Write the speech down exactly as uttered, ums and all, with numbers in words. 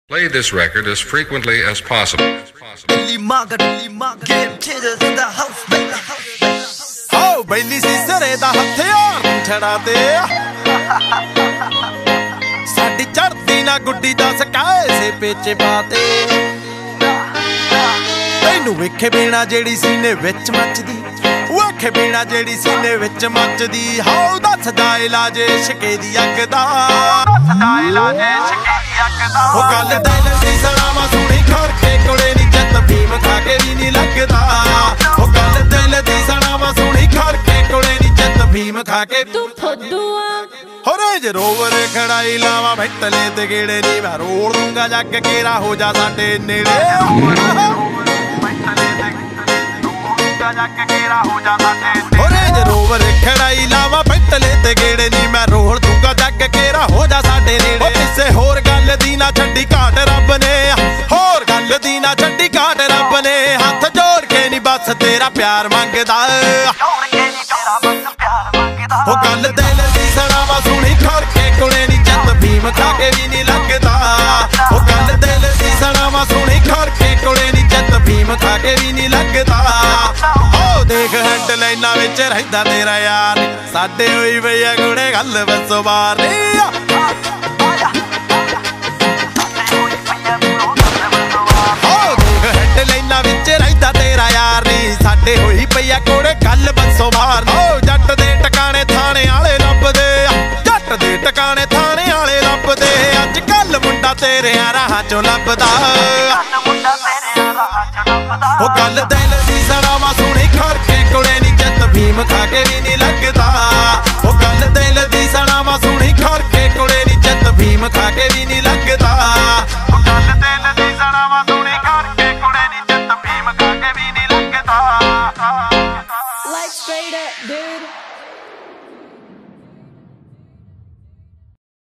Play this record as frequently as possible. Oh, belly sisare da hathiyaar chhada de saadi chaddi na guddi da sakae se peche paate tੈਨੂੰ ਵੇਖੇ ਬਿਨਾ ਜਿਹੜੀ ਸੀਨੇ ਵਿੱਚ ਮੱਚਦੀ ਵੇਖੇ ਬਿਨਾ ਜਿਹੜੀ ਸੀਨੇ ਵਿੱਚ ਮੱਚਦੀ ਹਾਉ ਦੱਸਦਾ ਇਲਾਜ ਇਸ਼ਕੇ ਦੀ ਅੱਗ ਦਾ ਦੱਸਦਾ ਇਲਾਜ ਇਸ਼ਕੇ ਦੀ ਅੱਗ ਦਾ ਉਹ ਗੱਲ ਦਿਲ ਦੀ ਸਲਾਮਾ ਸੁਣੀ ਖੜ ਕੇ ਕੋਲੇ ਨੀ ਜੱਤ ਭੀਮ ਖਾ ਕੇ ਵੀ ਨੀ ਲੱਗਦਾ ਉਹ ਗੱਲ ਦਿਲ ਦੀ ਸਲਾਮਾ ਸੁਣੀ ਖੜ ਕੇ ਕੋਲੇ ਨੀ ਜੱਤ ਭੀਮ ਖਾ ਕੇ ਤੂੰ ਫੱਦੂਆ ਹੋਰੇ ਜੇ ਰੋਵਰ ਖੜਾਈ ਲਾਵਾ ਬੈਤਲੇ ਤੇ ਗੇੜੇ ਨੀ ਮੈਂ ਰੋੜ ਦੂੰਗਾ ਜੱਗ ਕੇਰਾ ਹੋ ਜਾ ਸਾਡੇ ਨੇੜੇ ਹੋਰੇ ਜੇ ਰੋਵਰ ਖੜਾਈ ਲਾਵਾ ਬੈਤਲੇ ਤੇ ਗੇੜੇ ਨੀ ਮੈਂ ਰੋੜ ਦੂੰਗਾ ਜੱਗ ਕੇਰਾ ਹੋ ਜਾ ਸਾਡੇ ਨੇੜੇ ਕਿਸੇ ਹੋਰ ਗੱਲ ਦੀ ਨਾ ਛੱਡੀ ਘਾਟ ਰੱਬ ਨੇ ਹੋਰ ਗੱਲ ਦੀ ਨਾ ਛੱਡੀ ਘਾਟ ਰੱਬ ਨੇ ਹੱਥ ਜੋੜ ਕੇ ਨੀ ਬਸ ਤੇਰਾ ਪਿਆਰ ਮੰਗਦਾ ਉਹ ਗੱਲ ਦਿਲ ਦੀ ਸੜਾਵਾ ਸੁਣੀ ਖੜ ਕੇ ਕੋਲੇ ਨੀ ਜੱਤ ਭੀਮ ਖਾ ਕੇ ਵੀ ਨੀ ਲੱਗਦਾ ਉਹ ਗੱਲ ਦਿਲ ਦੀ ਸੜਾਵਾ ਸੁਣੀ ਖੜ ਕੇ ਕੋਲੇ ਨੀ ਜੱਤ ਭੀਮ ਖਾ ਕੇ ਵੀ ਨੀ ਲੱਗਦਾ ਉਹ ਦੇਖ ਹੈਡ ਲਾਈਨਾਂ ਵਿੱਚ ਰਹਿੰਦਾ ਤੇਰਾ ਯਾਰ ਸਾਡੇ ਹੋਈ ਬਈਆ ਗੁੜੇ ਗੱਲ ਬਸੋ ਬਾਰ ਨੀ ਉਹ ਦੇਖ ਹੈਡ ਲਾਈਨਾਂ ਵਿੱਚ ਰਹਿੰਦਾ ਤੇਰਾ ਯਾਰ ਨੀ ਸਾਡੇ ਹੋਈ ਪਈਆ ਕੋੜੇ ਗੱਲ ਬਸੋ ਬਾਰ ਓ ਜੱਟ ਦੇ ਟਿਕਾਣੇ ਥਾਣੇ ਵਾਲੇ ਲੱਭਦੇ ਜੱਟ ਦੇ ਟਿਕਾਣੇ ਥਾਣੇ ਵਾਲੇ ਲੱਭਦੇ ਅੱਜ ਕੱਲ ਮੁੰਡਾ ਤੇਰੇ ਰਾਹਾਂ ਚੋਂ ਲੱਭਦਾ ਉਹ ਗੱਲ ਦਿਲ ਦੀ ਸੜਾਵਾ ਸੁਣੀ ਖੜ ਕੇ ਕੋਲੇ ਨੀ ਜੱਤ ਭੀਮ ਖਾ ਕੇ ਵੀ ਨੀ ਲੱਗਦਾ ਉਹ ਗੱਲ ਦਿਲ ਦੀ ਸੜਾਵਾ ਸੁਣੀ ਖੜ ਕੇ ਕੋਲੇ ਨੀ ਜੱਤ ਭੀਮ ਖਾ ਕੇ ਵੀ ਨੀ ਲੱਗਦਾ